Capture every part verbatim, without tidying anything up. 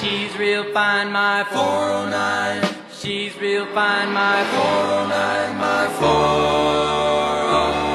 She's real fine, my four oh nine. She's real fine, my four oh nine, my four oh nine.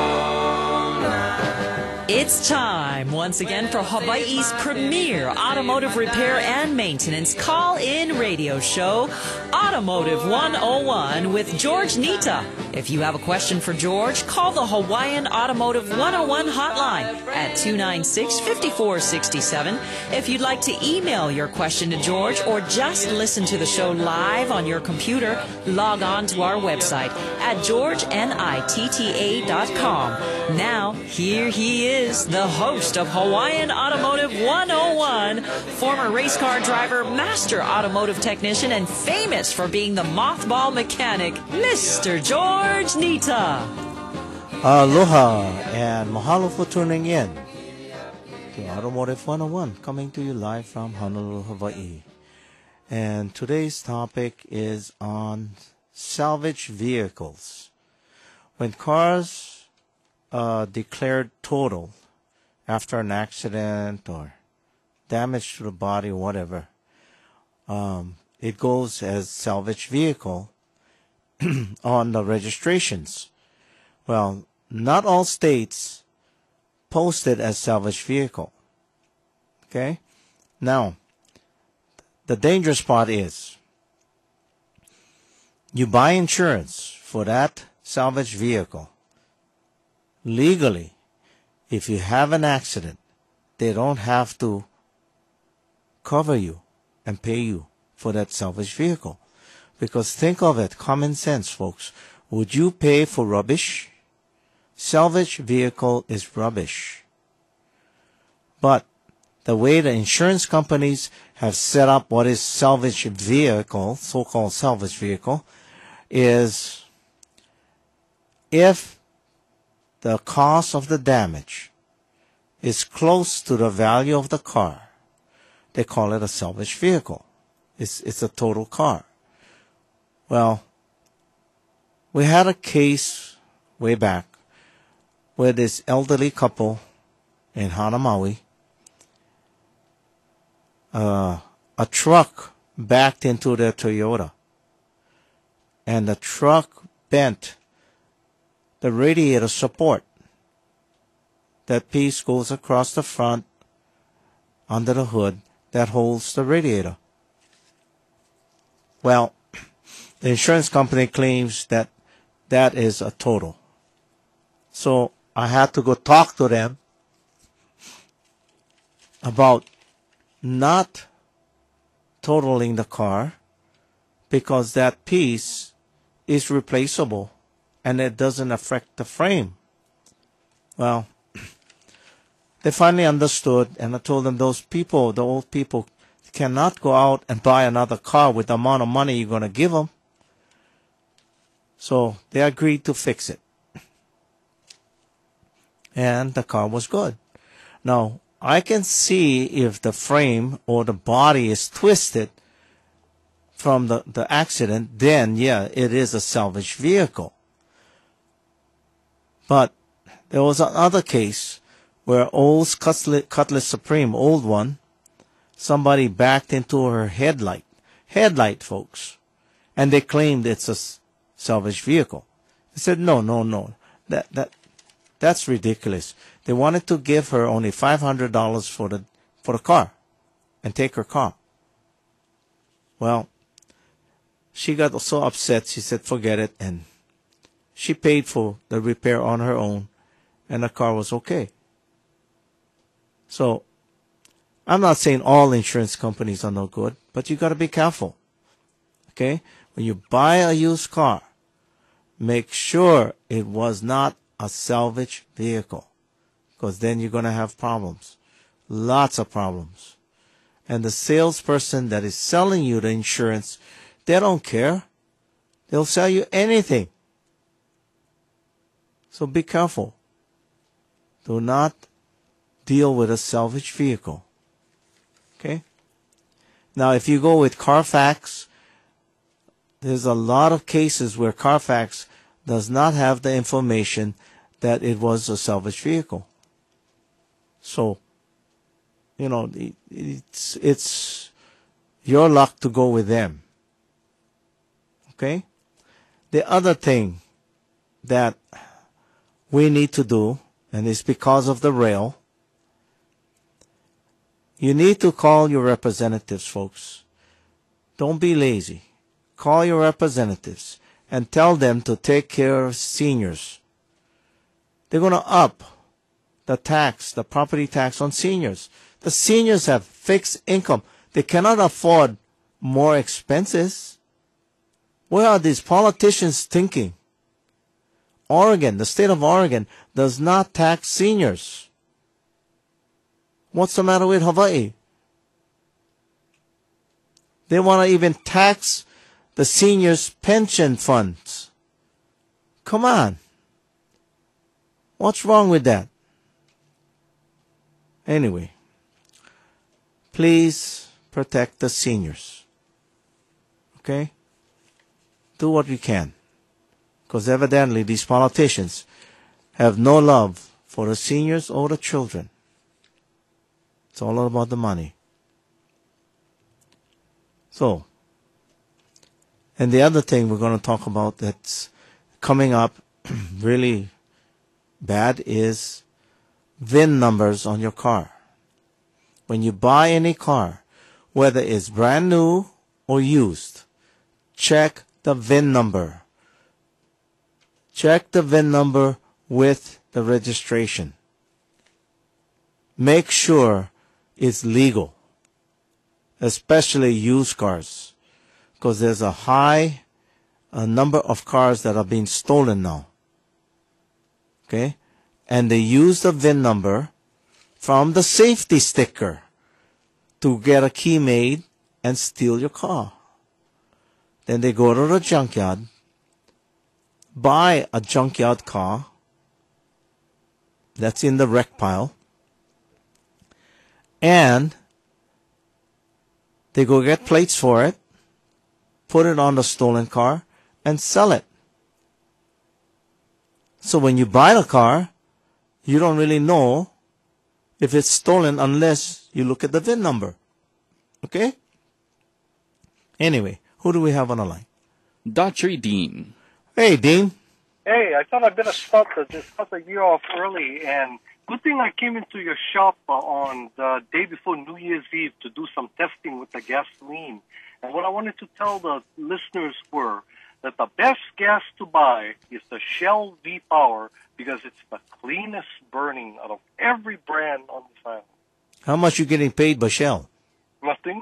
It's time once again for Hawaii's premier automotive repair and maintenance call-in radio show, Automotive one oh one with George Nita. If you have a question for George, call the Hawaiian Automotive one oh one hotline at two nine six, five four six seven. If you'd like to email your question to George or just listen to the show live on your computer, log on to our website at george nitta dot com. Now, here he is, the host of Hawaiian Automotive one oh one, former race car driver, master automotive technician, and famous for being the mothball mechanic, Mister George Nita. Aloha and mahalo for tuning in to Automotive one oh one, coming to you live from Honolulu, Hawaii. And today's topic is on salvage vehicles. When cars uh, declared total after an accident or damage to the body or whatever, um, it goes as salvage vehicle on the registrations. Well, not all states post it as salvage vehicle. Okay? Now, the dangerous part is you buy insurance for that salvage vehicle. Legally, if you have an accident, they don't have to cover you and pay you for that salvage vehicle. Because think of it, common sense, folks. Would you pay for rubbish? Salvage vehicle is rubbish. But the way the insurance companies have set up what is salvage vehicle, so-called salvage vehicle, is if the cost of the damage is close to the value of the car, they call it a salvage vehicle. It's, it's a total car. Well, we had a case way back where this elderly couple in Hanamaui, uh, a truck backed into their Toyota, and the truck bent the radiator support. That piece goes across the front, under the hood, that holds the radiator. Well, the insurance company claims that that is a total. So I had to go talk to them about not totaling the car because that piece is replaceable and it doesn't affect the frame. Well, they finally understood, and I told them those people, the old people, cannot go out and buy another car with the amount of money you're going to give them. So they agreed to fix it. And the car was good. Now, I can see if the frame or the body is twisted from the, the accident, then, yeah, it is a salvage vehicle. But there was another case where old Cutlass, Cutlass Supreme, old one, somebody backed into her headlight. Headlight, folks. And they claimed it's a salvage vehicle. I said, no, no, no. That, that, that's ridiculous. They wanted to give her only five hundred dollars for the, for the car and take her car. Well, she got so upset, she said, forget it. And she paid for the repair on her own, and the car was okay. So, I'm not saying all insurance companies are no good, but you got to be careful. Okay? When you buy a used car, make sure it was not a salvage vehicle, because then you're going to have problems. Lots of problems. And the salesperson that is selling you the insurance, they don't care. They'll sell you anything. So be careful. Do not deal with a salvage vehicle. Okay? Now, if you go with Carfax, there's a lot of cases where Carfax does not have the information that it was a salvage vehicle. So, you know, it's, it's, your luck to go with them. Okay? The other thing that we need to do, and it's because of the rail, you need to call your representatives, folks. Don't be lazy. Call your representatives and tell them to take care of seniors. They're going to up the tax, the property tax on seniors. The seniors have fixed income. They cannot afford more expenses. Where are these politicians thinking? Oregon, the state of Oregon, does not tax seniors. What's the matter with Hawaii? They want to even tax the seniors' pension funds. Come on. What's wrong with that? Anyway, please protect the seniors. Okay? Do what you can. Because evidently these politicians have no love for the seniors or the children. It's all about the money. So, and the other thing we're going to talk about that's coming up really bad is V I N numbers on your car. When you buy any car, whether it's brand new or used, check the V I N number. Check the V I N number with the registration. Make sure it's legal, especially used cars, because there's a high a number of cars that are being stolen now. Okay? And they use the V I N number from the safety sticker to get a key made and steal your car. Then they go to the junkyard, buy a junkyard car that's in the wreck pile, and they go get plates for it, put it on the stolen car, and sell it. So when you buy the car, you don't really know if it's stolen unless you look at the V I N number. Okay? Anyway, who do we have on the line? Daughtry Dean. Hey, Dean. Hey, I thought I'd better start to just start the year off early, and good thing I came into your shop uh, on the day before New Year's Eve to do some testing with the gasoline. And what I wanted to tell the listeners were that the best gas to buy is the Shell V-Power because it's the cleanest burning out of every brand on this island. How much you getting paid by Shell? Nothing.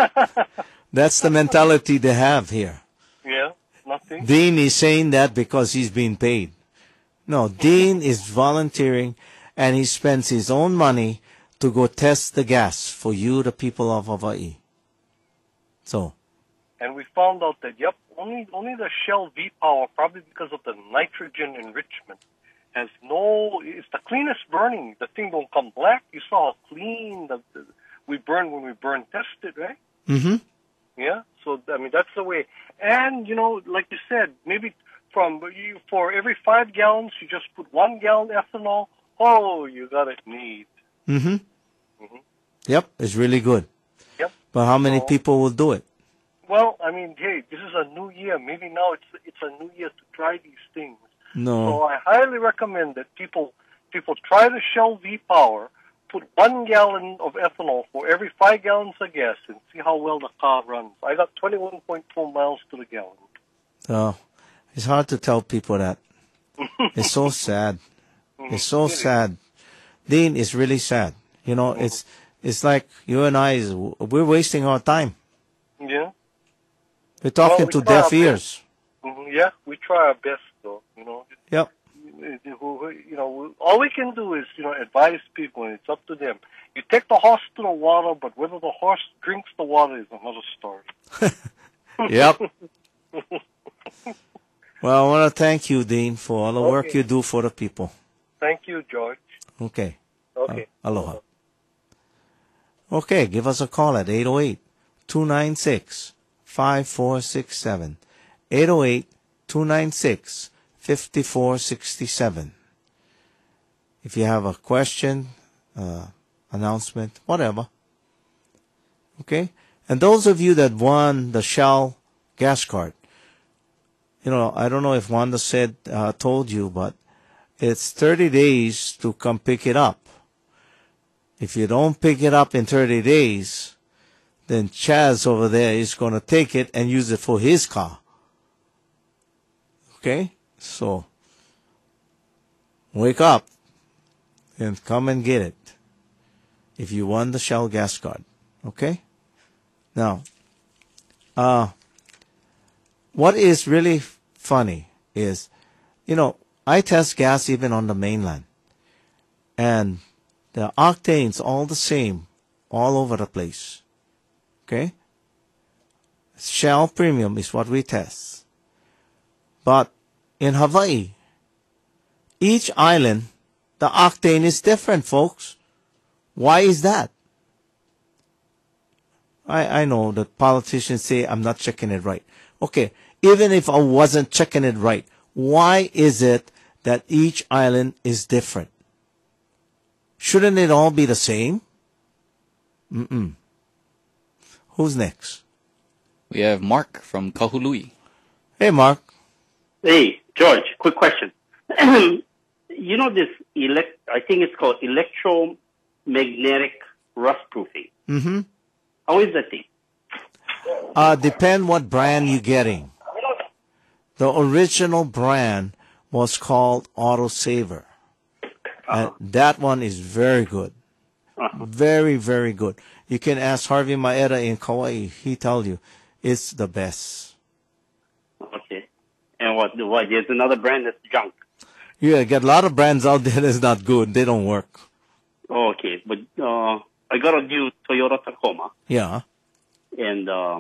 That's the mentality they have here. Yeah, nothing. Dean is saying that because he's being paid. No, Dean is volunteering, and he spends his own money to go test the gas for you, the people of Hawaii. So. And we found out that, yep, only only the Shell V-Power, probably because of the nitrogen enrichment, has no, it's the cleanest burning. The thing don't come black. You saw how clean the, the, we burn when we burn tested, right? Mm-hmm. Yeah, so, I mean, that's the way. And, you know, like you said, maybe from you, for every five gallons, you just put one gallon ethanol. Oh, you got it neat. Mm-hmm. Mm-hmm. Yep, it's really good. Yep. But how many So, people will do it? well, I mean, hey, this is a new year. Maybe now it's it's a new year to try these things. No. So I highly recommend that people people try the Shell V-Power, put one gallon of ethanol for every five gallons of gas, and see how well the car runs. I got twenty-one point four miles to the gallon. Oh, it's hard to tell people that. It's so sad. It's so sad. Dean, it's really sad. You know, it's it's like you and I, is we're wasting our time. Yeah. We're talking Well, we to try deaf our ears. Mhm, yeah, we try our best, though. You know. Yep. You know, all we can do is, you know, advise people, and it's up to them. You take the horse to the water, but whether the horse drinks the water is another story. Yep. Well, I want to thank you, Dean, for all the work Okay. you do for the people. Thank you, George. Okay. Okay. Uh, aloha. Okay, give us a call at eight oh eight, two nine six, five four six seven. eight oh eight, two nine six, five four six seven. If you have a question, uh, announcement, whatever. Okay? And those of you that won the Shell gas card, you know, I don't know if Wanda said, uh, told you, but it's thirty days to come pick it up. If you don't pick it up in thirty days, then Chaz over there is going to take it and use it for his car. Okay? So, wake up and come and get it if you won the Shell gas card. Okay? Now, uh, what is really funny is, you know, I test gas even on the mainland. And the octane's all the same all over the place. Okay? Shell Premium is what we test. But in Hawaii, each island, the octane is different, folks. Why is that? I, I know that politicians say I'm not checking it right. Okay, even if I wasn't checking it right, why is it that each island is different? Shouldn't it all be the same? Mm-mm. Who's next? We have Mark from Kahului. Hey, Mark. Hey, George, quick question. You know this, elect, I think it's called electromagnetic rust proofing. Mm-hmm. How is that thing? Uh, depend what brand you're getting. The original brand was called Autosaver. Uh, that one is very good. Uh-huh. Very, very good. You can ask Harvey Maeda in Kauai. He tell you it's the best. Okay. And what, what, there's another brand that's junk. Yeah, get a lot of brands out there that's not good. They don't work. Oh, okay. But, uh, I got a new Toyota Tacoma. Yeah. And, uh,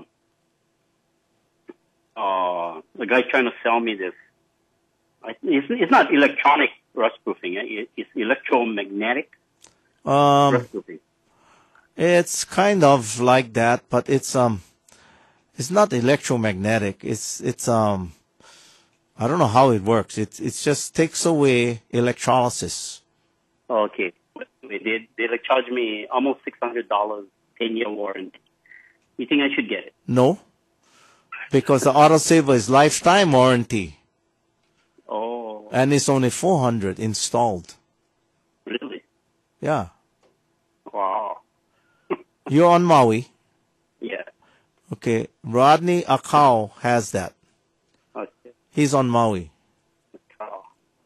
uh, the guy trying to sell me this. It's, it's not electronic rust proofing. It, it's electromagnetic Um, rust proofing. It's kind of like that, but it's um, it's not electromagnetic. It's it's um, I don't know how it works. It it just takes away electrolysis. Okay. They did. They like charge me almost six hundred dollars, ten year warranty. You think I should get it? No, because the Autosaver is lifetime warranty, Oh, and it's only four hundred installed. really? Yeah, Wow. you're on Maui. Yeah. Okay, Rodney Akau has that. Okay. He's on Maui. Oh.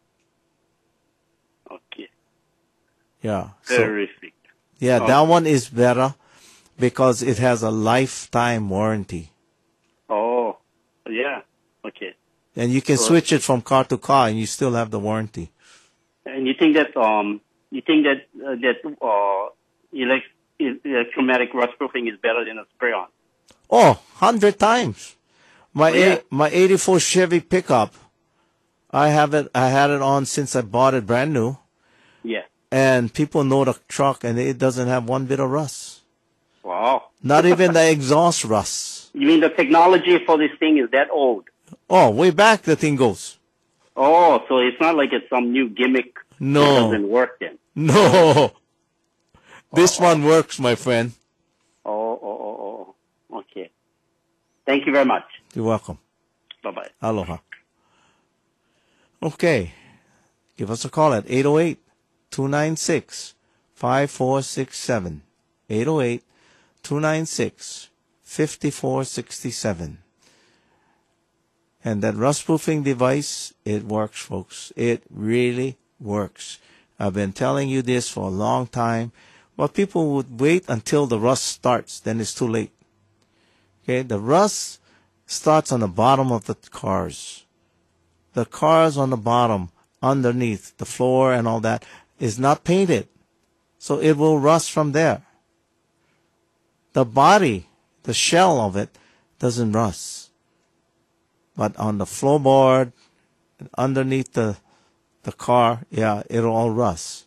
Okay. Yeah. So, Terrific. yeah, Oh. that one is better because it has a lifetime warranty. Oh, yeah. Okay. And you can Sure. switch it from car to car and you still have the warranty. And you think that um, you think that uh, that uh, elect electromagnetic rust proofing is better than a spray-on? Oh, hundred times. My Oh, yeah. eight, my eighty-four Chevy pickup, I have it. I had it on since I bought it brand new, Yeah. and people know the truck, and it doesn't have one bit of rust. Wow. Not even the exhaust rust. You mean the technology for this thing is that old? Oh, way back the thing goes. Oh, so it's not like it's some new gimmick No. that doesn't work then. No, this one works, my friend. Oh, oh, oh, oh, oh. Okay. Thank you very much. You're welcome. Bye-bye. Aloha. Okay. Give us a call at eight oh eight, two nine six, five four six seven. eight oh eight, two nine six, five four six seven. And that rust proofing device, it works, folks. It really works. I've been telling you this for a long time, but people would wait until the rust starts, then it's too late. Okay, the rust starts on the bottom of the cars. The cars on the bottom, underneath, the floor and all that, is not painted. So it will rust from there. The body, the shell of it, doesn't rust. But on the floorboard, underneath the the car, yeah, it'll all rust.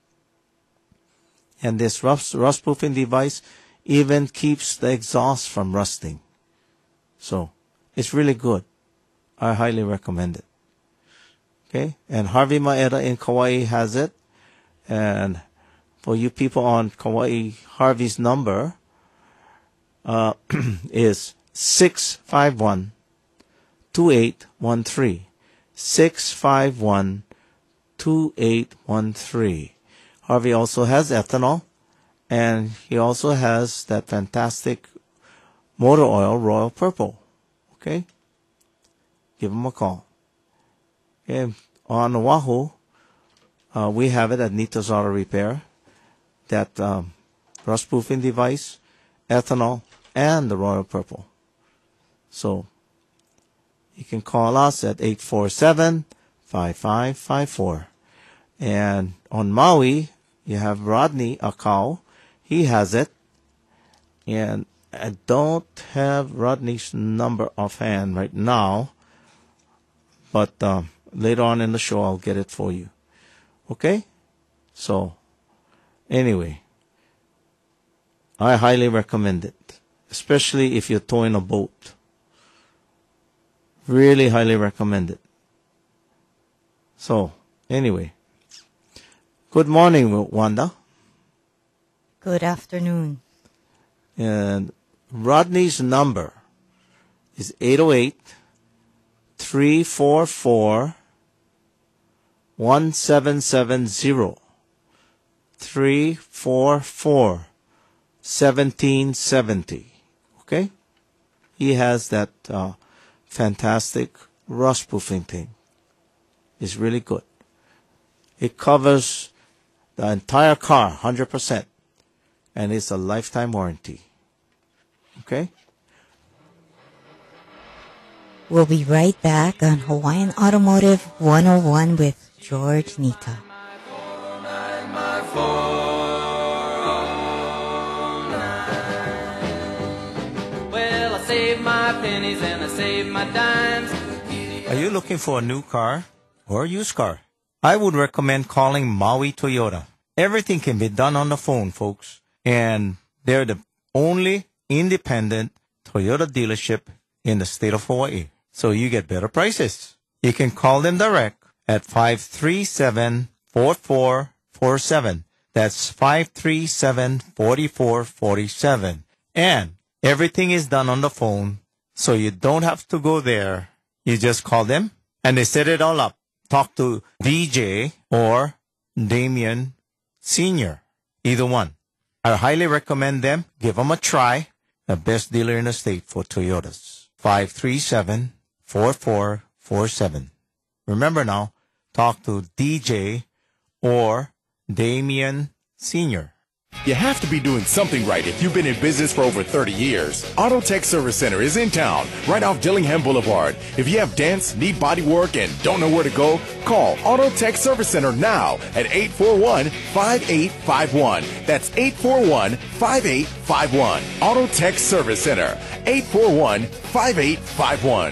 And this rust, rust proofing device even keeps the exhaust from rusting. So it's really good. I highly recommend it. Okay, and Harvey Maeda in Kauai has it. And for you people on Kauai, Harvey's number uh, is six five one, two eight one three. six five one, two eight one three. Harvey also has ethanol, and he also has that fantastic motor oil, Royal Purple. Okay? Give him a call. Okay. On Oahu, uh, we have it at Nita's Auto Repair, that um, rust-proofing device, ethanol, and the Royal Purple. So, you can call us at eight four seven, five five five four. And on Maui, you have Rodney Akau. He has it. And I don't have Rodney's number offhand right now, but um, later on in the show, I'll get it for you. Okay? So, anyway, I highly recommend it, especially if you're towing a boat. Really highly recommend it. So, anyway, good morning, Wanda. Good afternoon. And Rodney's number is eight oh eight, three four four, one seven seven zero. three four four, one seven seven zero. Okay? He has that uh, fantastic rust-proofing thing. It's really good. It covers the entire car, one hundred percent. And it's a lifetime warranty. Okay? We'll be right back on Hawaiian Automotive one oh one with George Nita. Well, I saved my pennies and I saved my dimes. Are you looking for a new car or a used car? I would recommend calling Maui Toyota. Everything can be done on the phone, folks. And they're the only independent Toyota dealership in the state of Hawaii. So you get better prices. You can call them direct at five three seven, four four four seven. That's five three seven, four four four seven. And everything is done on the phone, so you don't have to go there. You just call them, and they set it all up. Talk to D J or Damien Senior, either one. I highly recommend them. Give them a try. The best dealer in the state for Toyotas. five three seven, four four four seven. Remember now, talk to D J or Damien Senior You have to be doing something right if you've been in business for over thirty years. Auto Tech Service Center is in town, right off Dillingham Boulevard. If you have dents, need body work, and don't know where to go, call Auto Tech Service Center now at eight four one, five eight five one. That's eight four one, five eight five one. Auto Tech Service Center, eight four one, five eight five one.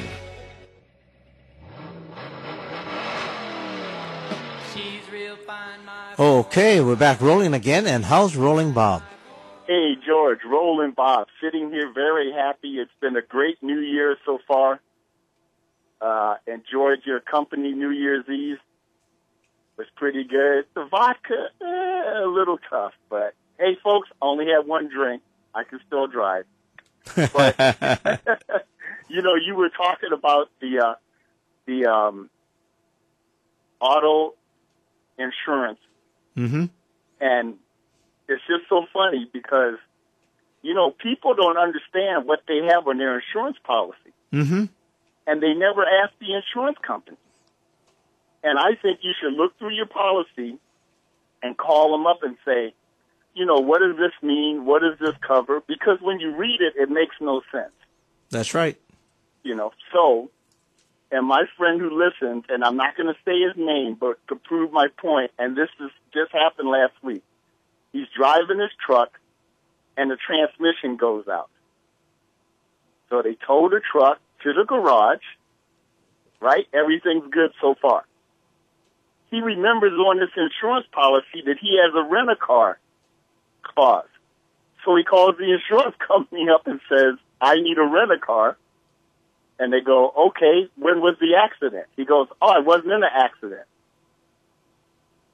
Okay, we're back rolling again. And how's Rolling Bob? Hey, George, Rolling Bob. Sitting here very happy. It's been a great New Year so far. Uh, enjoyed your company New Year's Eve. Was pretty good. The vodka, eh, a little tough. But, hey, folks, only had one drink. I can still drive. But, you know, you were talking about the, uh, the um, auto insurance. Mm-hmm. And it's just so funny because, you know, people don't understand what they have on their insurance policy. Mm-hmm. And they never ask the insurance company. And I think you should look through your policy and call them up and say, you know, what does this mean? What does this cover? Because when you read it, it makes no sense. That's right. You know, so... And my friend who listens, and I'm not going to say his name, but to prove my point, and this is, just happened last week. He's driving his truck, and the transmission goes out. So they tow the truck to the garage, right? Everything's good so far. He remembers on his insurance policy that he has a rent-a-car clause. So he calls the insurance company up and says, I need a rent-a-car. And they go, okay, when was the accident? He goes, oh, I wasn't in an accident.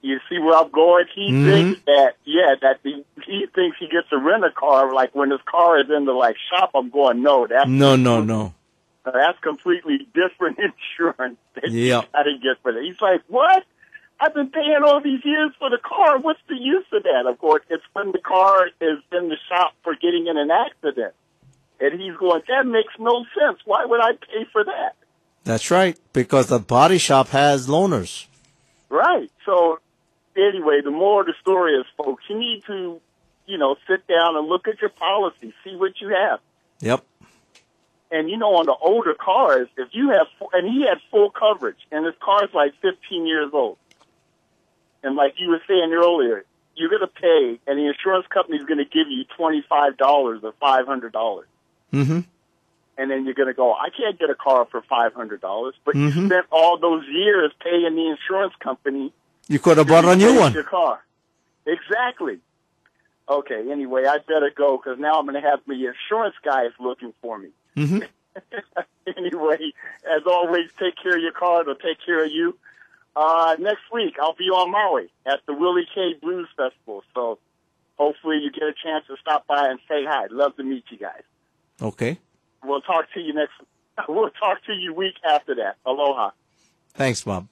You see where I'm going? He Mhm. thinks that, yeah, that the, he thinks he gets to rent a car. Like when his car is in the like shop, I'm going, no, that's No, no, no. that's completely different insurance that Yeah. you got to get for that. He's like, what? I've been paying all these years for the car. What's the use of that? Of course, it's when the car is in the shop for getting in an accident. And he's going, that makes no sense. Why would I pay for that? That's right, because the body shop has loaners. Right. So, anyway, the moral of the story is, folks, you need to, you know, sit down and look at your policy, see what you have. Yep. And, you know, on the older cars, if you have, and he had full coverage, and his car's like fifteen years old. And like you were saying earlier, you're going to pay, and the insurance company is going to give you twenty-five dollars or five hundred dollars. Mm-hmm. And then you're going to go, I can't get a car for five hundred dollars. But Mhm. you spent all those years paying the insurance company. You could have bought a new to one. Your car. Exactly. Okay, anyway, I better go because now I'm going to have my insurance guys looking for me. Mm-hmm. Anyway, as always, take care of your car. It'll take care of you. Uh, next week, I'll be on Maui at the Willie K Blues Festival. So hopefully you get a chance to stop by and say hi. Love to meet you guys. Okay. We'll talk to you next. We'll talk to you week after that. Aloha. Thanks, Bob.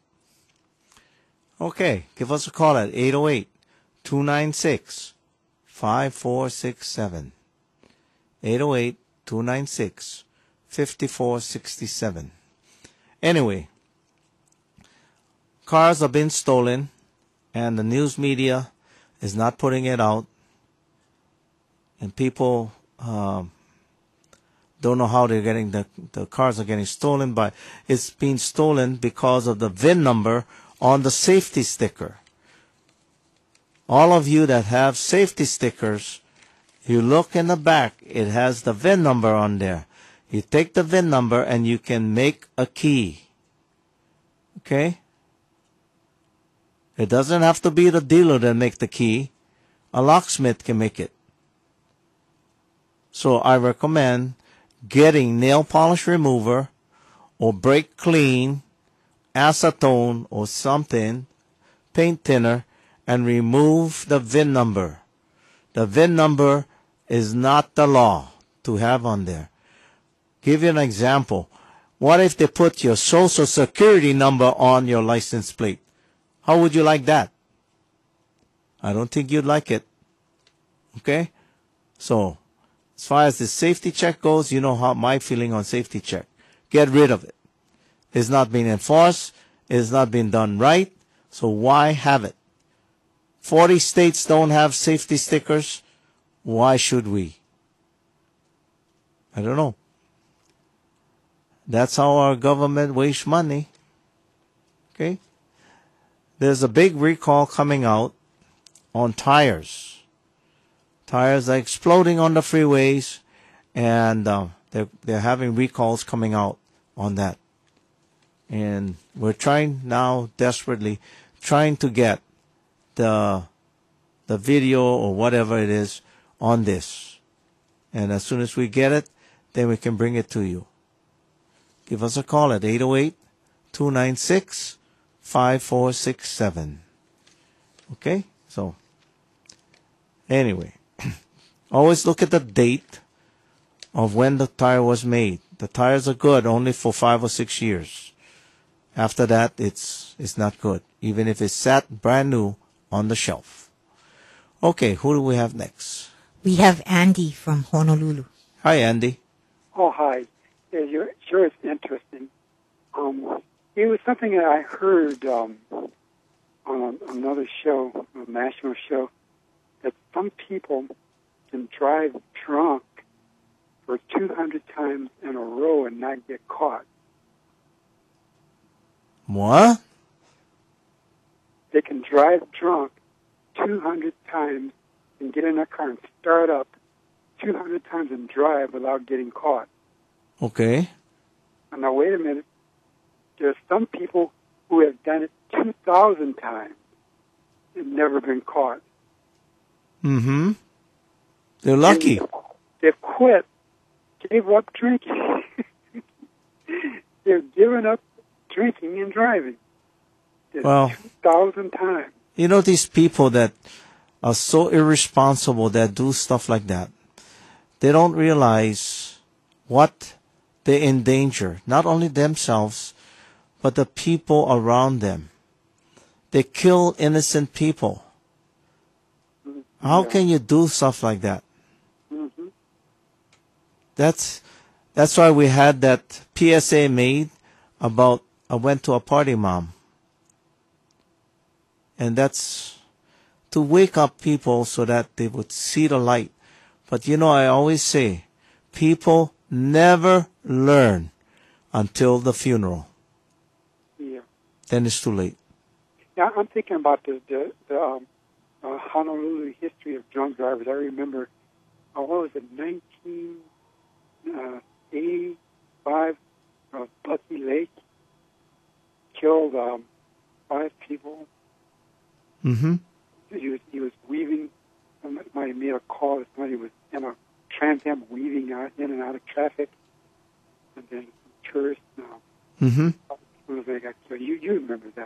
Okay, give us a call at eight oh eight, two nine six, five four six seven. eight oh eight, two nine six, five four six seven. Anyway, cars have been stolen, and the news media is not putting it out, and people um, don't know how they're getting the the cars are getting stolen. But it's being stolen because of the V I N number on the safety sticker. All of you that have safety stickers, you look in the back, it has the V I N number on there. You take the V I N number and you can make a key. Okay? It doesn't have to be the dealer that make the key. A locksmith can make it. So I recommend getting nail polish remover or brake clean, acetone or something, paint thinner, and remove the V I N number. The V I N number is not the law to have on there. Give you an example. What if they put your social security number on your license plate? How would you like that? I don't think you'd like it. Okay? So, as far as the safety check goes, you know how my feeling on safety check. Get rid of it. It's not being enforced. It's not being done right. So why have it? forty states don't have safety stickers. Why should we? I don't know. That's how our government wastes money. Okay? There's a big recall coming out on tires. Tires are exploding on the freeways, and uh, they're, they're having recalls coming out on that. And we're trying now desperately, trying to get the the video or whatever it is on this. And as soon as we get it, then we can bring it to you. Give us a call at eight oh eight, two nine six, five four six seven. Okay? So, anyway, always look at the date of when the tire was made. The tires are good only for five or six years. After that, it's it's not good, even if it's sat brand new on the shelf. Okay, who do we have next? We have Andy from Honolulu. Hi, Andy. Oh, hi. Yeah, you're, sure, it's interesting. Um, it was something that I heard um, on a, another show, a national show, that some people can drive drunk for two hundred times in a row and not get caught. What? They can drive drunk two hundred times and get in a car and start up two hundred times and drive without getting caught. Okay. And now, wait a minute. There's some people who have done it two thousand times and never been caught. Mm-hmm. They're lucky. And they've quit, gave up drinking. They've given up drinking and driving. There's Well, two thousand times. You know, these people that are so irresponsible that do stuff like that, they don't realize what they endanger, not only themselves, but the people around them. They kill innocent people. How can you do stuff like that? Mm-hmm. That's that's why we had that P S A made about I went to a party, Mom. And that's to wake up people so that they would see the light. But you know, I always say, people never learn until the funeral. Yeah. Then it's too late. Yeah, I'm thinking about the, the, the um, uh, Honolulu history of drunk drivers. I remember, uh, what was it, nineteen eighty-five, uh, Bucky Lake killed um, five people. Mm-hmm. He was he was weaving. Somebody made a call that somebody was in a Trans Am weaving out, in and out of traffic, and then tourists. Now, Mm-hmm. they got killed. You you remember that?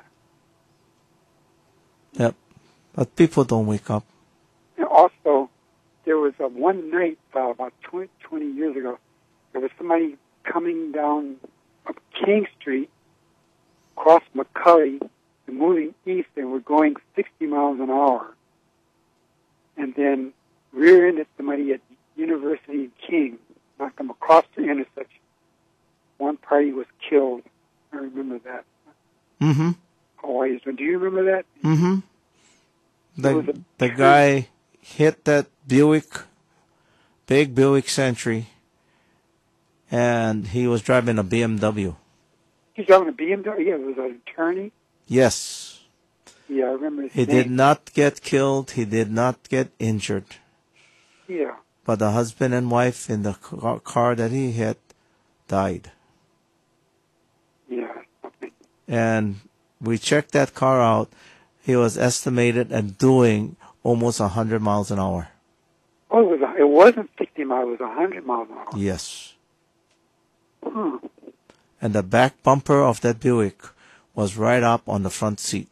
Yep. But people don't wake up. And also, there was a one night uh, about twenty, twenty years ago. There was somebody coming down up King Street, across McCully, and moving east, and were going sixty miles an hour. And then rear-ended somebody at University and King, knocked them across the intersection. One party was killed. I remember that. Mm-hmm. Hawaii. Do you remember that? Mm-hmm. There was The, a the tree. guy hit that Buick, big Buick Century, and he was driving a B M W. He's driving a B M W? Yeah, it was an attorney. Yes. Yeah, I remember his He name. did not get killed. He did not get injured. Yeah. But the husband and wife in the car, car that he hit died. Yeah. And we checked that car out. He was estimated at doing almost one hundred miles an hour. Oh, it, was a, it wasn't sixty miles, it was one hundred miles an hour. Yes. Hmm. And the back bumper of that Buick was right up on the front seat.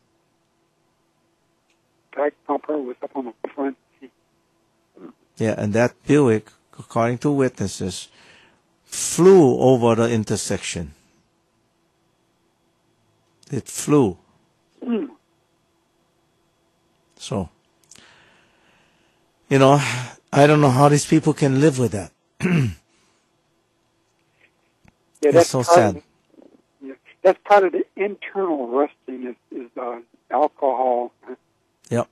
Back bumper was up on the front seat. Yeah, and that Buick, according to witnesses, flew over the intersection. It flew. Hmm. So, you know, I don't know how these people can live with that. Yeah, It's that's so part sad. Of, yeah, that's part of the internal rusting is, is uh, alcohol, Yep.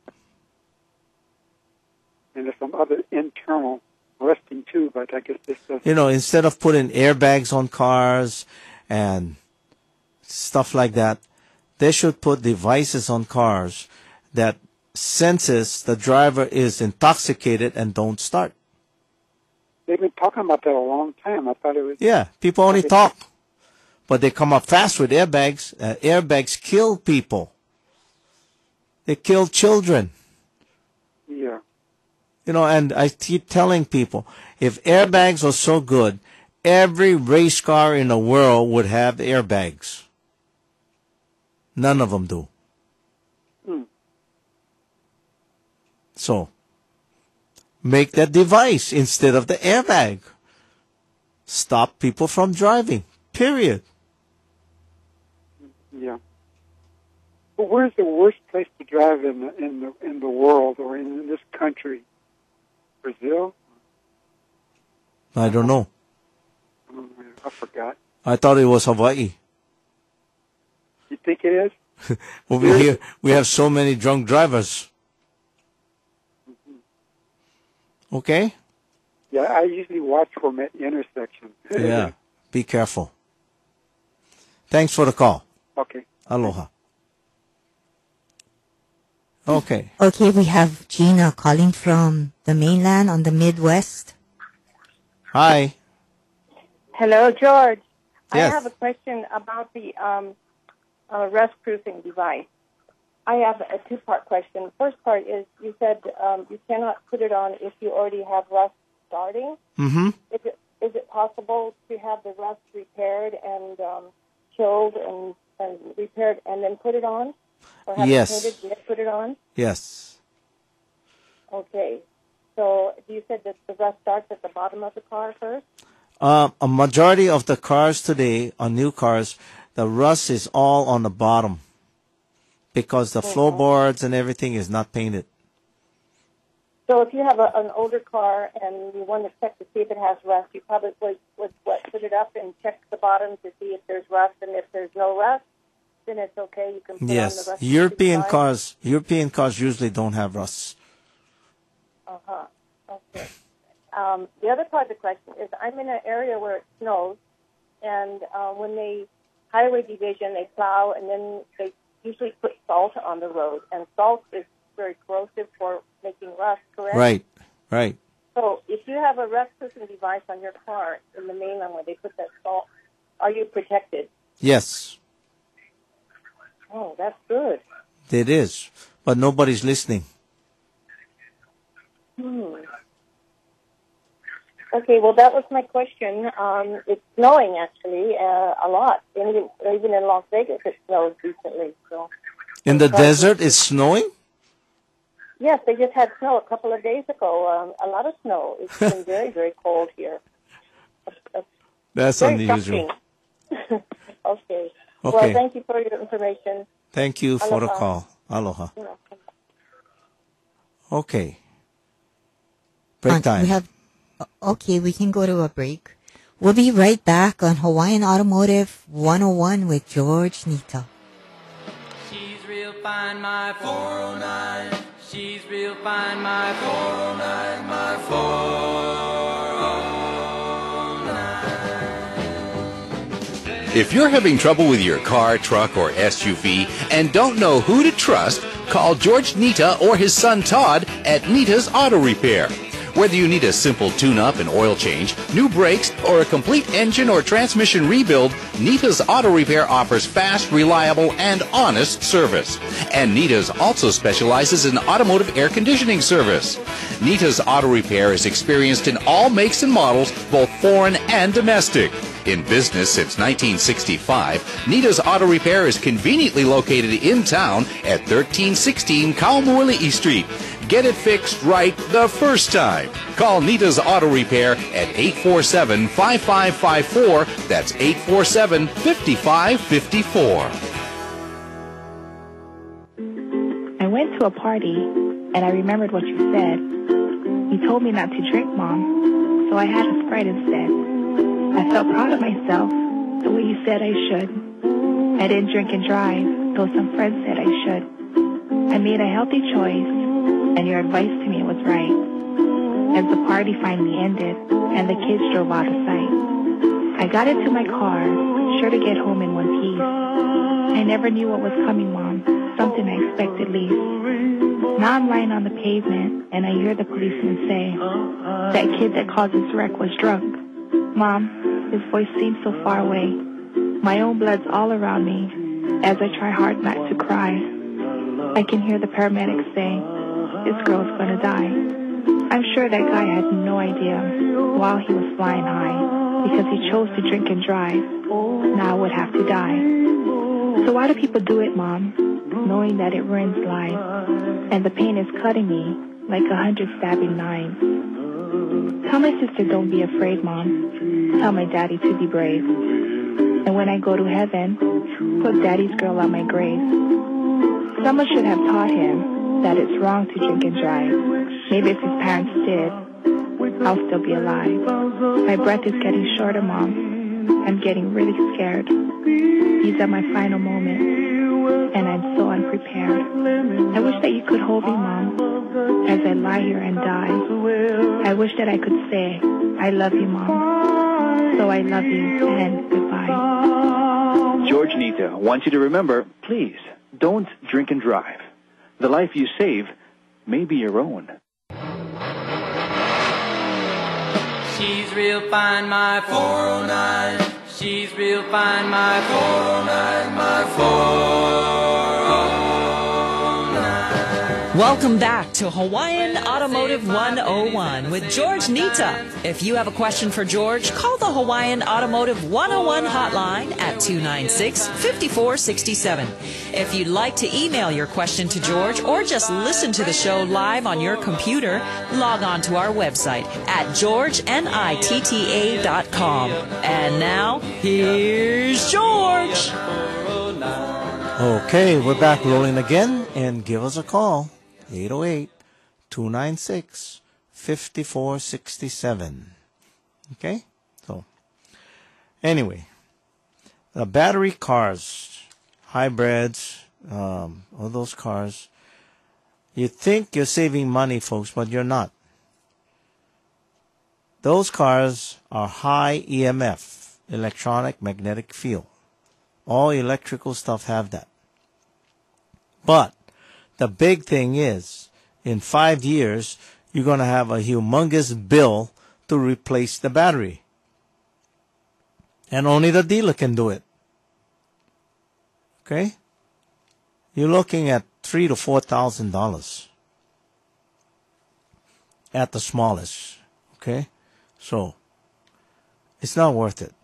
and there's some other internal rusting too. But I guess this doesn't. You know, instead of putting airbags on cars and stuff like that, they should put devices on cars that senses the driver is intoxicated and don't start. They've been talking about that a long time. I thought it was. Yeah, people only talk, but they come up fast with airbags. Uh, airbags kill people. They kill children. Yeah. You know, and I keep telling people, if airbags are so good, every race car in the world would have airbags. None of them do. Hmm. So, make that device instead of the airbag. Stop people from driving. Period. Yeah. But where's the worst place to drive in the in the in the world or in, in this country? Brazil? I don't know. Oh, I forgot. I thought it was Hawaii. You think it is? Over here, we have so many drunk drivers. Okay? Yeah, I usually watch for them at intersections. Yeah. Be careful. Thanks for the call. Okay. Aloha. Okay. Okay, we have Gina calling from the mainland on the Midwest. Hi. Hello, George. Yes. I have a question about the um, uh, rust-proofing device. I have a two-part question. The first part is you said um, you cannot put it on if you already have rust starting. Mm-hmm. Is it, is it possible to have the rust repaired and um, killed and, and repaired and then put it on? Or have Yes. it painted, yet put it on? Yes. Okay. So you said that the rust starts at the bottom of the car first? Uh, a majority of the cars today, on new cars, the rust is all on the bottom because the Mhm. floorboards and everything is not painted. So if you have a, an older car and you want to check to see if it has rust, you probably would, would what, put it up and check the bottom to see if there's rust, and if there's no rust, then it's okay. You can put on the Yes. rust. European cars, European cars usually don't have rust. Uh-huh. Okay. Um, the other part of the question is I'm in an area where it snows, and uh, when they, highway division, they plow, and then they usually put salt on the road, and salt is very corrosive for making rust, correct? Right, right. So if you have a rust-proofing device on your car in the mainland where they put that salt, are you protected? Yes, Oh, that's good. it is. But nobody's listening. Hmm. Okay, well, that was my question. Um, it's snowing, actually, uh, a lot. Even, even in Las Vegas, it snows recently. So. In the desert, it's snowing? Yes, they just had snow a couple of days ago. Um, a lot of snow. It's been very, very cold here. That's Very unusual. shocking. Okay. Okay. Well, thank you for your information. Thank you for the Aloha. call. Aloha. You're welcome. Okay. Break Uh, time. We have, okay, we can go to a break. We'll be right back on Hawaiian Automotive one oh one with George Nita. She's real fine, my four oh nine. She's real fine, my four oh nine, my four oh nine. If you're having trouble with your car, truck, or S U V and don't know who to trust, call George Nita or his son Todd at Nita's Auto Repair. Whether you need a simple tune-up and oil change, new brakes, or a complete engine or transmission rebuild, Nita's Auto Repair offers fast, reliable, and honest service. And Nita's also specializes in automotive air conditioning service. Nita's Auto Repair is experienced in all makes and models, both foreign and domestic. In business since nineteen sixty-five, Nita's Auto Repair is conveniently located in town at thirteen sixteen Kaumuali'i Street. Get it fixed right the first time. Call Nita's Auto Repair at eight four seven, five five five four. That's eight four seven, five five five four. I went to a party, and I remembered what you said. You told me not to drink, Mom, so I had a Sprite instead. I felt proud of myself, the way you said I should. I didn't drink and drive, though some friends said I should. I made a healthy choice, and your advice to me was right. As the party finally ended, and the kids drove out of sight, I got into my car, sure to get home in one piece. I never knew what was coming, Mom, something I expected least. Now I'm lying on the pavement, and I hear the policeman say, that kid that caused this wreck was drunk. Mom, his voice seems so far away. My own blood's all around me as I try hard not to cry. I can hear the paramedics saying, this girl's gonna die. I'm sure that guy had no idea while he was flying high because he chose to drink and drive. Now I would have to die. So why do people do it, Mom, knowing that it ruins lives and the pain is cutting me like a hundred stabbing knives? Tell my sister don't be afraid, Mom. Tell my daddy to be brave. And when I go to heaven, put daddy's girl on my grave. Someone should have taught him that it's wrong to drink and drive. Maybe if his parents did, I'll still be alive. My breath is getting shorter, Mom. I'm getting really scared. These are my final moments, and I'm so unprepared. I wish that you could hold me, Mom, as I lie here and die. I wish that I could say, I love you, Mom. So I love you, and goodbye. George Nita wants you to remember, please, don't drink and drive. The life you save may be your own. She's real fine, my four oh nine. She's real fine, my four oh nine, my four oh nine. Welcome back to Hawaiian Automotive one oh one with George Nita. If you have a question for George, call the Hawaiian Automotive one oh one hotline at two nine six, five four six seven. If you'd like to email your question to George or just listen to the show live on your computer, log on to our website at george nitta dot com. And now, here's George. Okay, we're back rolling again, and give us a call. eight oh eight, two nine six, five four six seven. Okay? So, anyway, the battery cars, hybrids, um, all those cars, you think you're saving money, folks, but you're not. Those cars are high E M F, electronic magnetic field. All electrical stuff have that. But the big thing is, in five years, you're going to have a humongous bill to replace the battery. And only the dealer can do it. Okay? You're looking at three to four thousand dollars at the smallest. Okay? So, it's not worth it.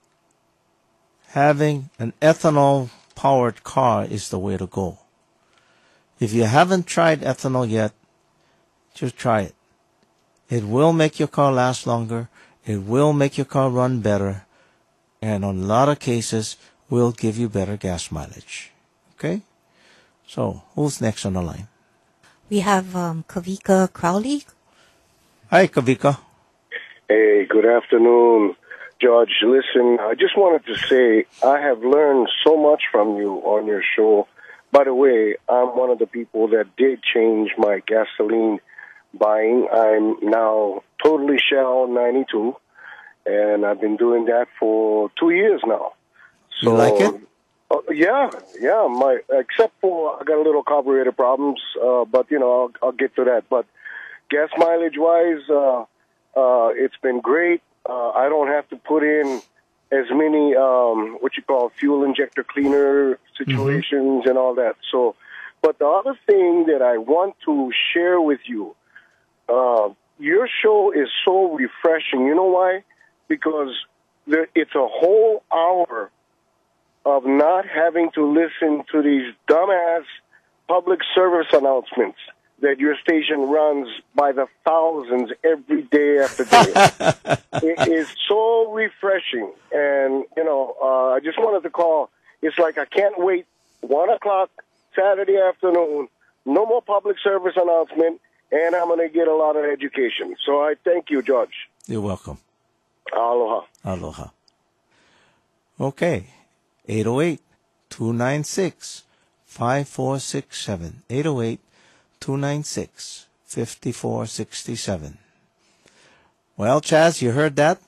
Having an ethanol-powered car is the way to go. If you haven't tried ethanol yet, just try it. It will make your car last longer. It will make your car run better. And in a lot of cases, will give you better gas mileage. Okay? So, who's next on the line? We have um, Kavika Crowley. Hi, Kavika. Hey, good afternoon, George. Listen, I just wanted to say I have learned so much from you on your show. By the way, I'm one of the people that did change my gasoline buying. I'm now totally Shell ninety-two, and I've been doing that for two years now. So, you like it? Uh, yeah, yeah. My except for I got a little carburetor problems, uh, but you know I'll, I'll get to that. But gas mileage wise, uh, uh, it's been great. Uh, I don't have to put in as many, um, what you call fuel injector cleaner situations mm-hmm. and all that. So, but the other thing that I want to share with you, uh, your show is so refreshing. You know why? Because there, it's a whole hour of not having to listen to these dumbass public service announcements that your station runs by the thousands every day after day. It is so refreshing. And, you know, uh, I just wanted to call. It's like I can't wait. One o'clock Saturday afternoon, no more public service announcement, and I'm going to get a lot of education. So I thank you, George. You're welcome. Aloha. Aloha. Okay. eight oh eight, two nine six, five four six seven. eight oh eight, two nine six, five four six seven. Well, Chaz, you heard that?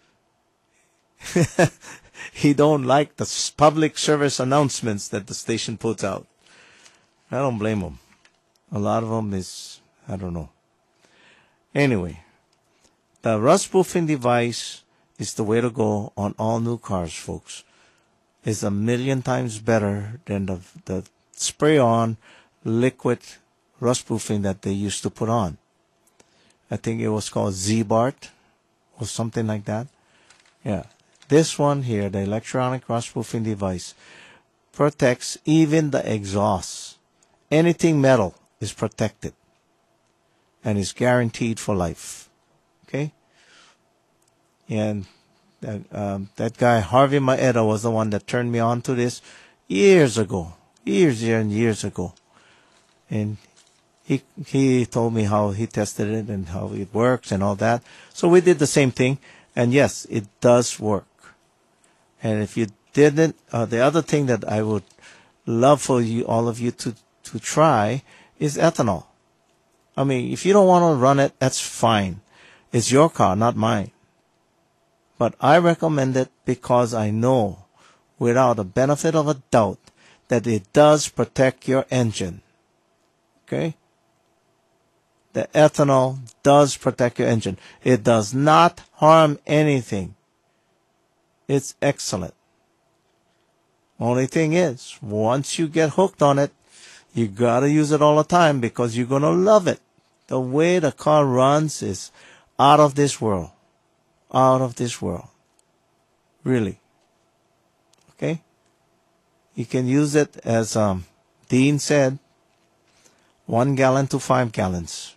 He don't like the public service announcements that the station puts out. I don't blame him. A lot of them is, I don't know. Anyway, the rust-proofing device is the way to go on all new cars, folks. It's a million times better than the, the spray-on liquid rust-proofing that they used to put on. I think it was called Z-Bart or something like that. Yeah. This one here, the electronic rust-proofing device, protects even the exhaust. Anything metal is protected and is guaranteed for life. Okay? And that, um, that guy, Harvey Maeda, was the one that turned me on to this years ago. Years and years ago. And he he told me how he tested it and how it works and all that. So we did the same thing. And yes, it does work. And if you didn't, uh, the other thing that I would love for you, all of you to, to try is ethanol. I mean, if you don't want to run it, that's fine. It's your car, not mine. But I recommend it because I know without a benefit of a doubt that it does protect your engine. Okay? The ethanol does protect your engine. It does not harm anything. It's excellent. Only thing is, once you get hooked on it, You gotta use it all the time because you're gonna love it. The way the car runs is out of this world. Out of this world. Really. Okay? You can use it as um, Dean said, one gallon to five gallons.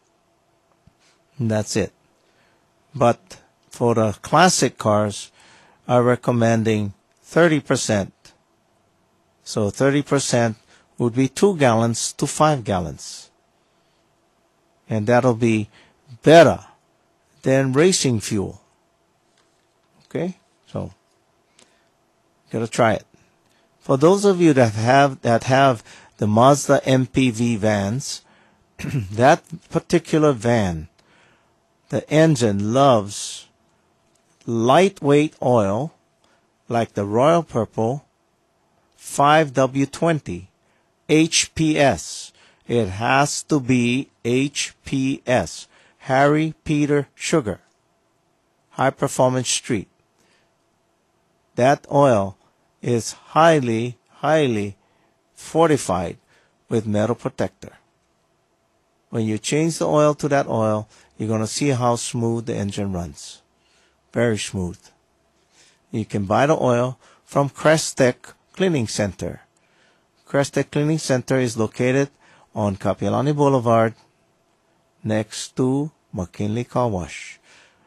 And that's it. But for the classic cars, I'm recommending thirty percent. So thirty percent would be two gallons to five gallons. And that'll be better than racing fuel. Okay? So, gotta try it. For those of you that have, that have the Mazda M P V vans, that particular van, the engine loves lightweight oil like the Royal Purple five W twenty H P S. It has to be H P S. Harry Peter Sugar. High Performance Street. That oil is highly, highly fortified with metal protector. When you change the oil to that oil, you're going to see how smooth the engine runs. Very smooth. You can buy the oil from Crestec Cleaning Center. Crestec Cleaning Center is located on Kapiolani Boulevard next to McKinley Car Wash.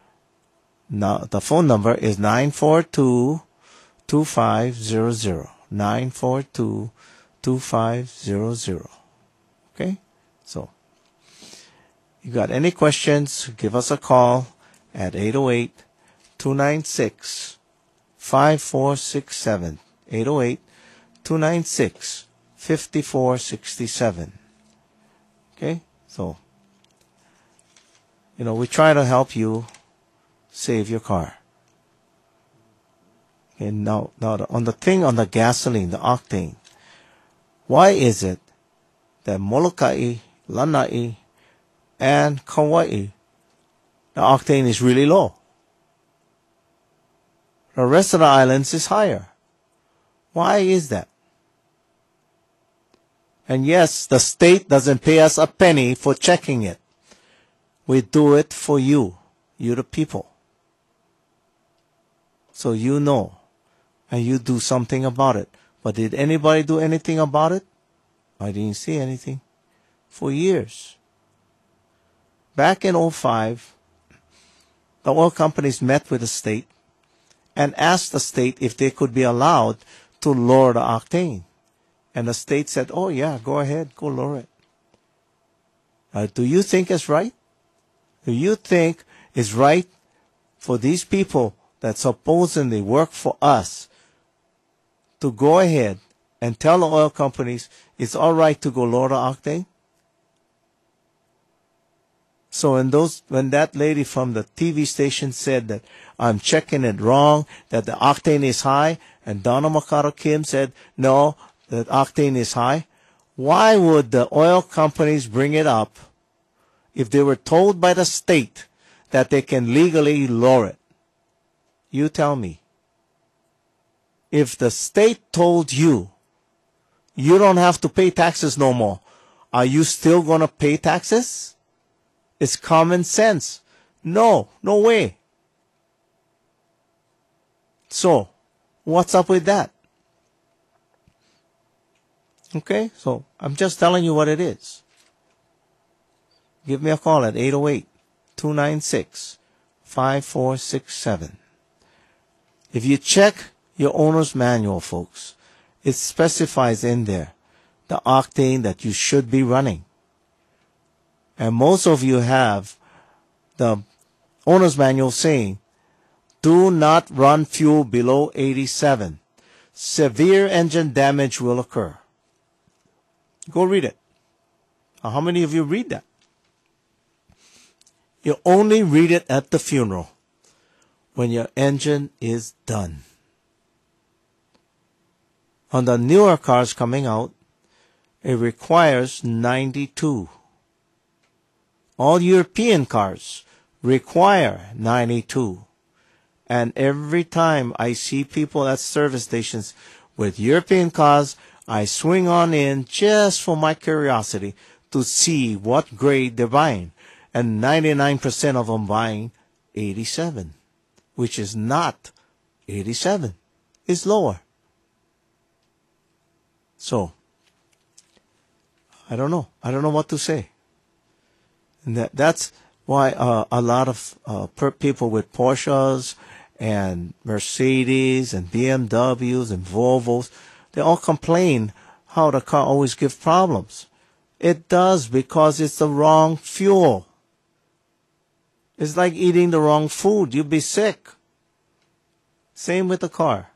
Now, the phone number is nine four two, two five zero zero. nine four two, two five zero zero. Okay? So, you got any questions, give us a call at eight oh eight, two nine six, five four six seven. eight oh eight, two nine six, five four six seven. Okay? So, you know, we try to help you save your car. Okay, now, now on the thing on the gasoline, the octane, why is it that Molokai, Lanai, and Kauai, the octane is really low? The rest of the islands is higher. Why is that? And yes, the state doesn't pay us a penny for checking it. We do it for you, you the people. So you know, and you do something about it. But did anybody do anything about it? I didn't see anything for years. Back in oh five, the oil companies met with the state and asked the state if they could be allowed to lower the octane. And the state said, oh yeah, go ahead, go lower it. Uh, do you think it's right? Do you think it's right for these people that supposedly work for us to go ahead and tell the oil companies it's all right to go lower the octane? So when those, when that lady from the T V station said that I'm checking it wrong, that the octane is high, and Donna Makaro Kim said, no, the octane is high, why would the oil companies bring it up if they were told by the state that they can legally lower it? You tell me. If the state told you, you don't have to pay taxes no more, are you still going to pay taxes? It's common sense. No, no way. So, what's up with that? Okay, so I'm just telling you what it is. Give me a call at eight oh eight, two nine six, five four six seven. If you check your owner's manual, folks, it specifies in there the octane that you should be running. And most of you have the owner's manual saying, do not run fuel below eighty-seven. Severe engine damage will occur. Go read it. Now, how many of you read that? You only read it at the funeral when your engine is done. On the newer cars coming out, it requires ninety-two. All European cars require ninety-two. And every time I see people at service stations with European cars, I swing on in just for my curiosity to see what grade they're buying. And ninety-nine percent of them buying eighty-seven, which is not eighty-seven. It's lower. So, I don't know. I don't know what to say. And that, that's why uh, a lot of uh, per people with Porsches and Mercedes and B M Ws and Volvos, they all complain how the car always gives problems. It does because it's the wrong fuel. It's like eating the wrong food. You'll be sick. Same with the car.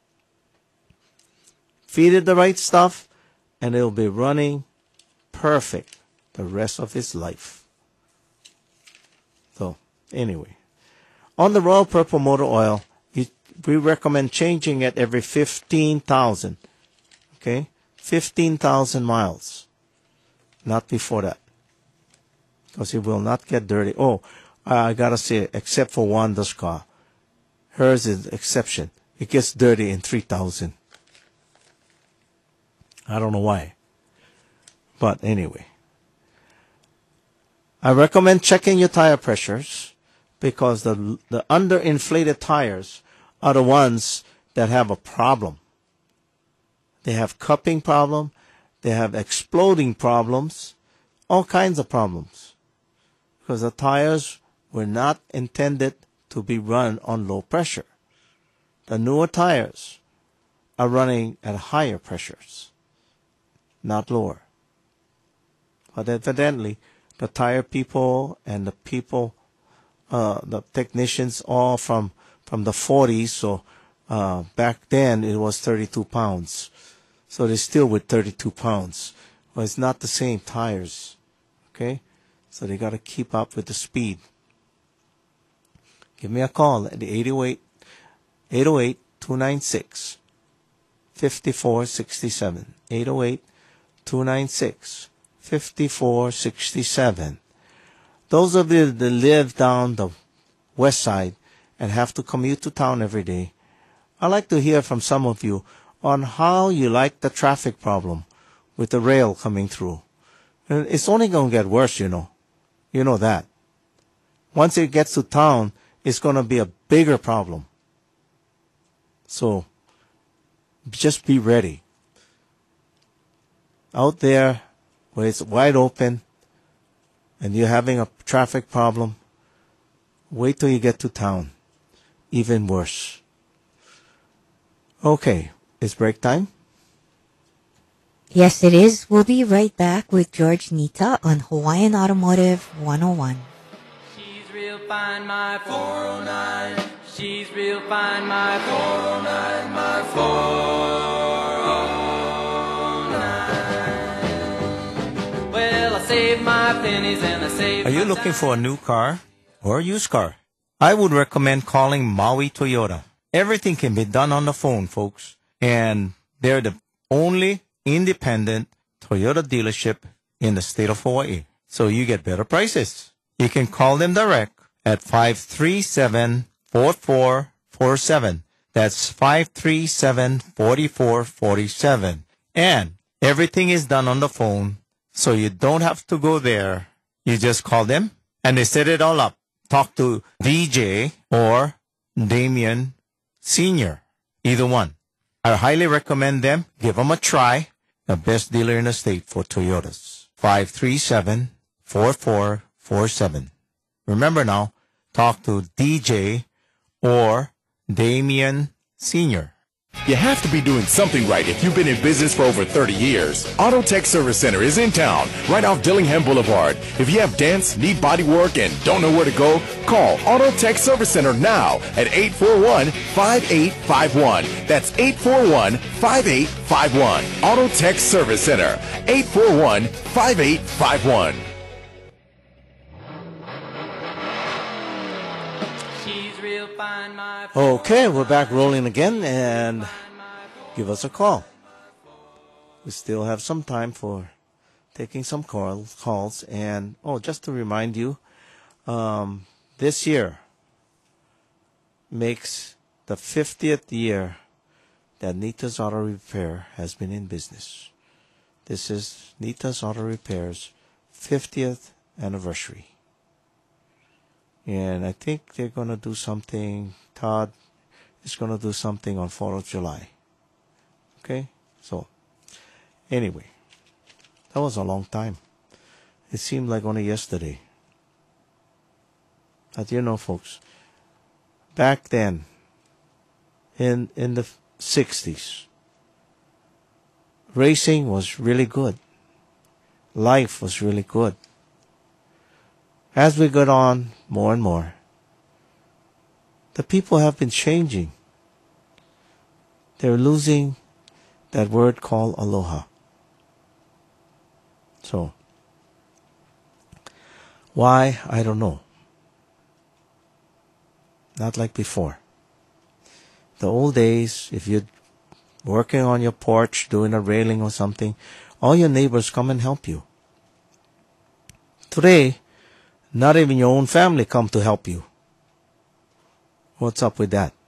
Feed it the right stuff, and it'll be running perfect the rest of its life. So, anyway. On the Royal Purple Motor Oil, you, we recommend changing it every fifteen thousand. Okay? fifteen thousand miles. Not before that. Because it will not get dirty. Oh, I gotta say, except for Wanda's car. Hers is an exception. It gets dirty in three thousand. I don't know why. But anyway. I recommend checking your tire pressures because the, the underinflated tires are the ones that have a problem. They have cupping problem. They have exploding problems. All kinds of problems. Because the tires were not intended to be run on low pressure. The newer tires are running at higher pressures, not lower. But evidently, the tire people and the people, uh, the technicians, all from from the forties. So uh, back then it was thirty-two pounds. So they're still with thirty-two pounds. Well, it's not the same tires. Okay, so they got to keep up with the speed. Give me a call at the eight oh eight, eight oh eight, two nine six, five four six seven. eight oh eight, two nine six, five four six seven. Those of you that live down the west side and have to commute to town every day, I'd like to hear from some of you on how you like the traffic problem with the rail coming through. And it's only going to get worse, you know. You know that. Once it gets to town, it's going to be a bigger problem. So, just be ready. Out there, where it's wide open, and you're having a traffic problem, wait till you get to town. Even worse. Okay, it's break time. Yes, it is. We'll be right back with George Nita on Hawaiian Automotive one oh one. She's real fine, my four oh nine. She's real fine, my four oh nine, my four oh nine. Well, I saved my pennies and I saved. Are you looking for a new car or a used car? I would recommend calling Maui Toyota. Everything can be done on the phone, folks. And they're the only independent Toyota dealership in the state of Hawaii. So you get better prices. You can call them direct at five three seven, four four four seven. That's five three seven, four four four seven. And everything is done on the phone, so you don't have to go there. You just call them, and they set it all up. Talk to D J or Damien Senior, either one. I highly recommend them. Give them a try. The best dealer in the state for Toyotas. five three seven, four four four seven. Remember now, talk to D J or Damien Senior You have to be doing something right if you've been in business for over thirty years. Auto Tech Service Center is in town, right off Dillingham Boulevard. If you have dents, need body work, and don't know where to go, call Auto Tech Service Center now at eight four one, five eight five one. That's eight four one, five eight five one. Auto Tech Service Center, eight four one, five eight five one. Okay, we're back rolling again, and give us a call. We still have some time for taking some call, calls. And, oh, just to remind you, um, this year makes the fiftieth year that Nita's Auto Repair has been in business. This is Nita's Auto Repair's fiftieth anniversary. And I think they're going to do something, Todd is going to do something on fourth of July. Okay? So, anyway, that was a long time. It seemed like only yesterday. But you know, folks, back then, in in the sixties, racing was really good. Life was really good. As we got on more and more, the people have been changing. They're losing that word called aloha. So, why? I don't know. Not like before. The old days, if you're working on your porch, doing a railing or something, all your neighbors come and help you. Today, not even your own family come to help you. What's up with that?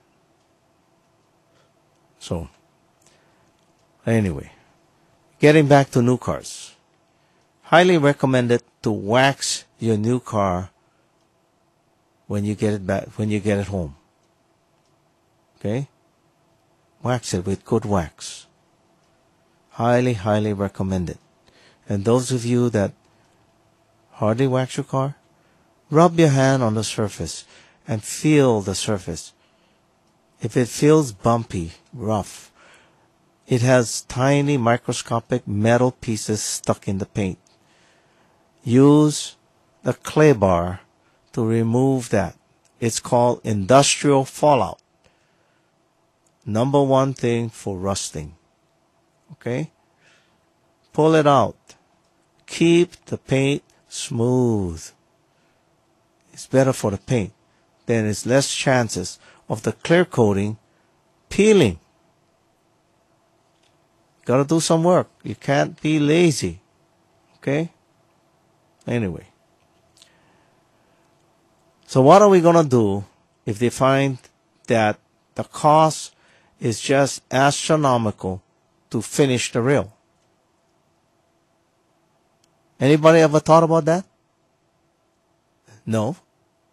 So, anyway, getting back to new cars. Highly recommended to wax your new car when you get it back, when you get it home. Okay? Wax it with good wax. Highly, highly recommended. And those of you that hardly wax your car, rub your hand on the surface and feel the surface. If it feels bumpy, rough, it has tiny microscopic metal pieces stuck in the paint. Use the clay bar to remove that. It's called industrial fallout. Number one thing for rusting. Okay? Pull it out. Keep the paint smooth. It's better for the paint. Then it's less chances of the clear coating peeling. Gotta do some work. You can't be lazy. Okay? Anyway. So what are we gonna do if they find that the cost is just astronomical to finish the rail? Anybody ever thought about that? No.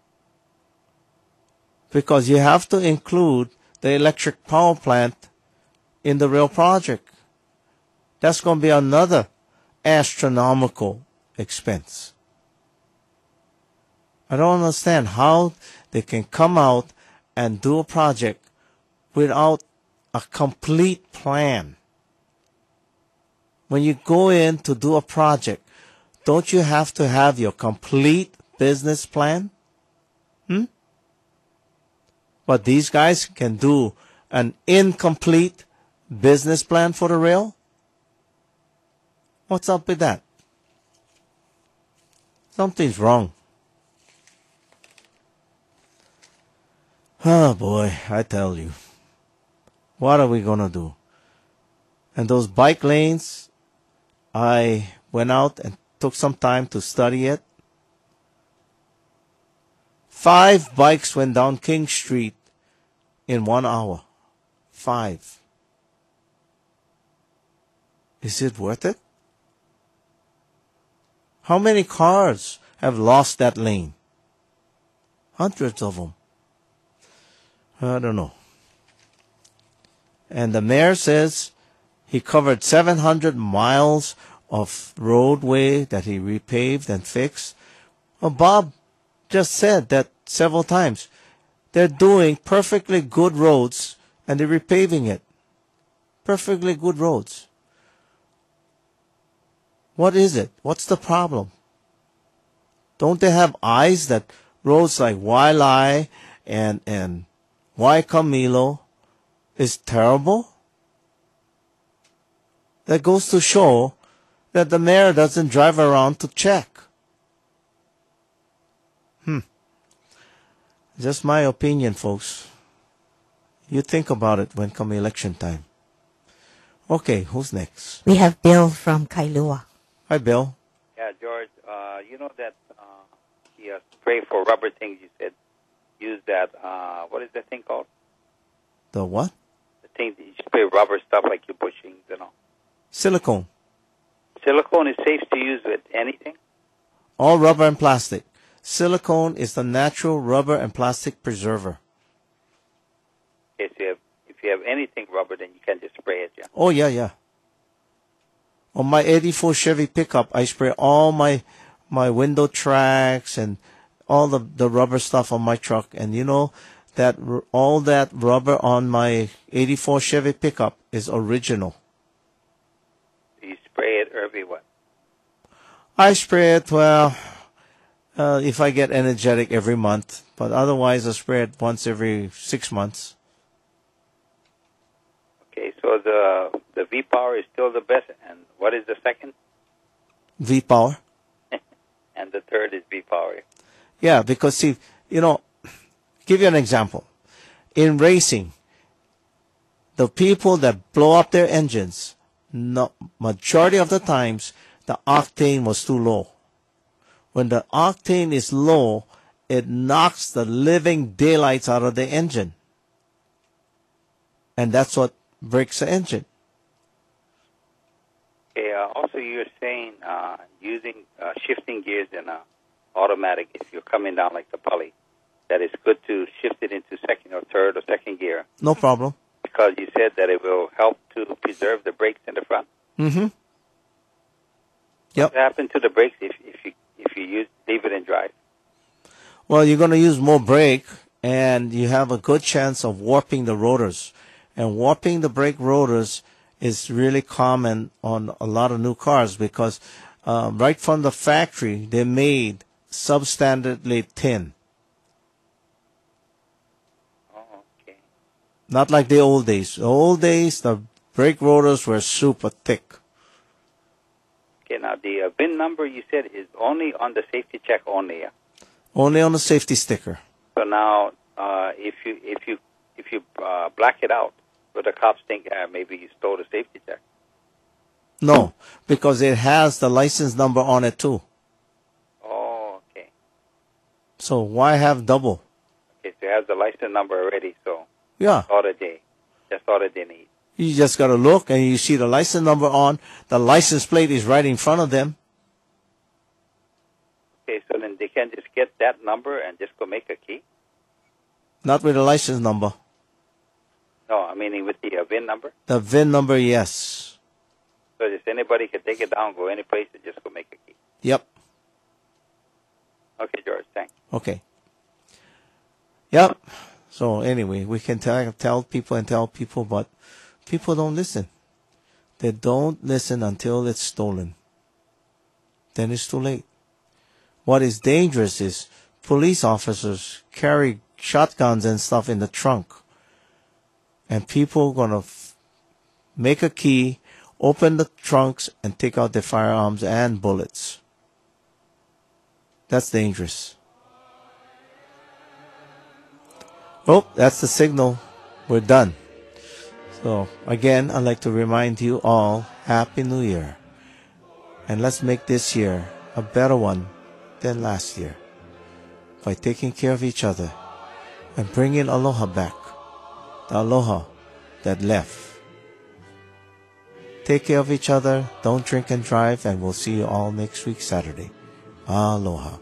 Because you have to include the electric power plant in the rail project. That's going to be another astronomical expense. I don't understand how they can come out and do a project without a complete plan. When you go in to do a project, don't you have to have your complete business plan? Hmm? But these guys can do an incomplete business plan for the rail? What's up with that? Something's wrong. Oh boy, I tell you. What are we gonna do? And those bike lanes, I went out and took some time to study it. Five bikes went down King Street in one hour. Five. Is it worth it? How many cars have lost that lane? Hundreds of them. I don't know. And the mayor says he covered seven hundred miles of roadway that he repaved and fixed. Well, Bob just said that several times. They're doing perfectly good roads and they're repaving it. Perfectly good roads. What is it? What's the problem? Don't they have eyes that roads like Wailea and, and Waikimilo is terrible? That goes to show that the mayor doesn't drive around to check. Hmm. Just my opinion, folks. You think about it when come election time. Okay, who's next? We have Bill from Kailua. Hi, Bill. Yeah, George, uh, you know that uh, the uh, spray for rubber things you said, use that, uh, what is that thing called? The what? The things that you spray rubber stuff like your bushings and all? Silicone. Silicone is safe to use with anything? All rubber and plastic. Silicone is the natural rubber and plastic preserver. Okay, so you have, if you have anything rubber, then you can just spray it, yeah? Oh, yeah, yeah. On my eighty-four Chevy pickup, I spray all my my window tracks and all the, the rubber stuff on my truck. And you know that r- all that rubber on my eighty-four Chevy pickup is original. You spray it everywhere. I spray it, well, uh, if I get energetic every month. But otherwise, I spray it once every six months. Okay, so the the V-Power is still the best. And what is the second? V-Power. And the third is V-Power. Yeah, because see, you know, give you an example. In racing, the people that blow up their engines, no, majority of the times, the octane was too low. When the octane is low, it knocks the living daylights out of the engine. And that's what breaks the engine. Okay, uh, also you're saying uh, using uh, shifting gears in a automatic, if you're coming down like the pulley, that it's good to shift it into second or third or second gear. No problem. Because you said that it will help to preserve the brakes in the front. Mm-hmm. Yep. What happened to the brakes if, if you if you use leave it in drive? Well, you're going to use more brake, and you have a good chance of warping the rotors. And warping the brake rotors is really common on a lot of new cars because uh, right from the factory, they made substandardly thin. Oh, okay. Not like the old days. The old days, the brake rotors were super thick. Okay, now the uh, V I N number you said is only on the safety check only, yeah? Only on the safety sticker. So now, uh, if you if you if you uh, black it out, will the cops think uh, maybe you stole the safety check? No, because it has the license number on it too. Oh, okay. So why have double? Okay, so it has the license number already, so Yeah. that's all that they, that's all that they need. You just got to look and you see the license number on. The license plate is right in front of them. Okay, so then they can just get that number and just go make a key? Not with the license number. No, I mean with the uh, V I N number. The V I N number, yes. So just anybody can take it down, go any place, and just go make a key. Yep. Okay, George, thanks. Okay. Yep. So anyway, we can tell, tell people and tell people, but people don't listen. They don't listen until it's stolen. Then it's too late. What is dangerous is police officers carry shotguns and stuff in the trunk. And people going to f- make a key, open the trunks, and take out their firearms and bullets. That's dangerous. Oh, that's the signal. We're done. So, again, I'd like to remind you all, Happy New Year. And let's make this year a better one than last year by taking care of each other and bringing aloha back. The aloha that left. Take care of each other, don't drink and drive, and we'll see you all next week Saturday. Aloha.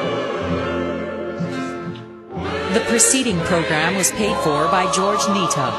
The preceding program was paid for by George Nita.